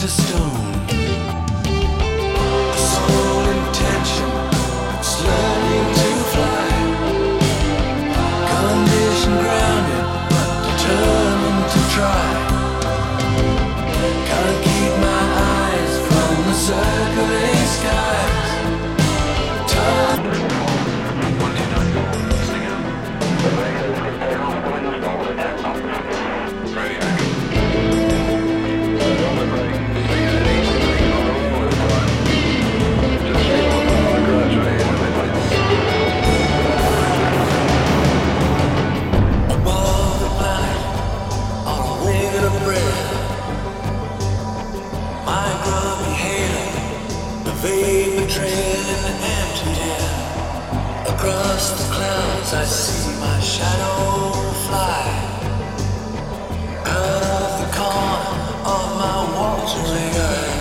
to stone. The sole intention is learning to fly. Condition grounded, but determined to try. Can't keep my eyes from the circling skies. Above the planet, on a wing of breath, my grubby halo, the vapor trail in the empty air. Across the clouds I see my shadow fly. Out of the corner of my watering eye,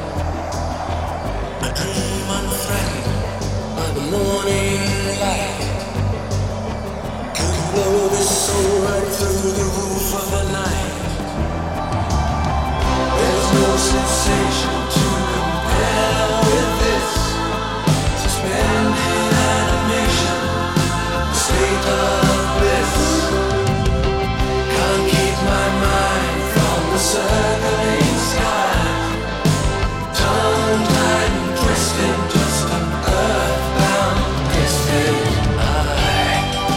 I dream unthreatened by the morning light. Could blow this soul right through the roof of the night. There's no sensation to compare with this. Suspended animation, state of bliss. Can't keep my mind from the circling sky. Tongue-tied and twisted, just an earthbound distant eye.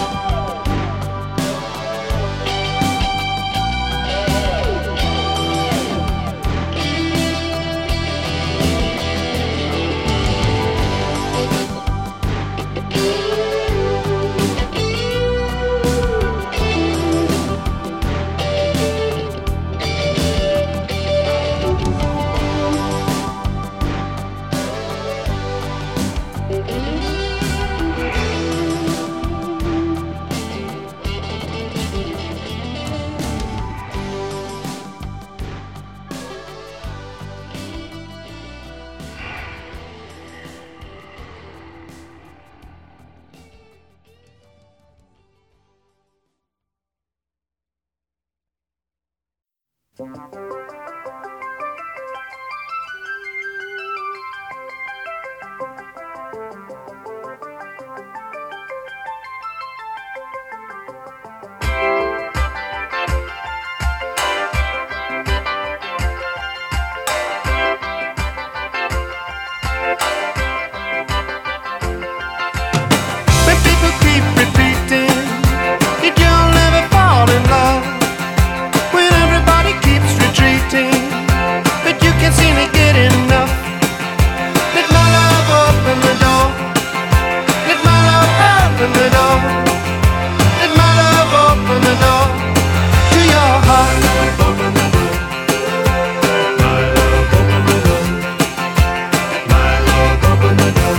When people keep repeating that you'll never fall in love, when everybody keeps retreating, but you can't seem to get enough. Let my love open the door. Let my love open the door. Let my love open the door to your heart. Open the door. My love, open the door. My love, open the door.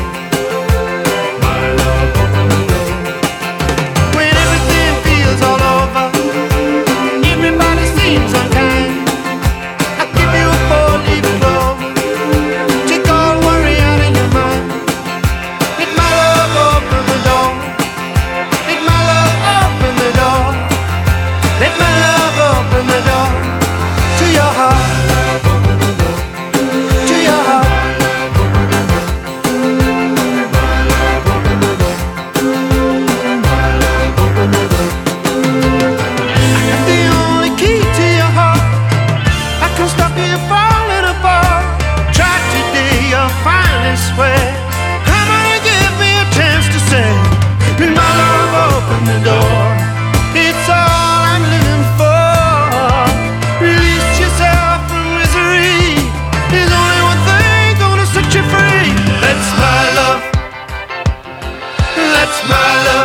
My love, open the door. When everything feels all over, everybody seems unkind, I'll give you a four-leaf clover. Take all worry out of your mind. Let my love open the door. Let my love open the door. Let my love open the door to your heart. To your heart. The only key to your heart, I can stop you falling apart. Try today, you'll finally swear. Come on and give me a chance to say, let my love open the door. It's all I'm living for. Release yourself from misery. There's only one thing gonna set you free. That's my love. That's my love.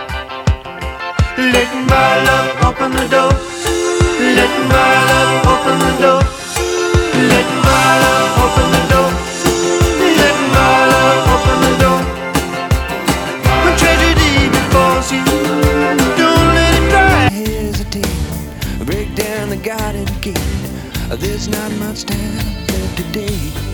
Let my love open the door. Let my love open the door. Let my love open the door. Let my love open the door. When tragedy befalls you, don't let it dry. Hesitate, break down the garden gate. There's not much time left today.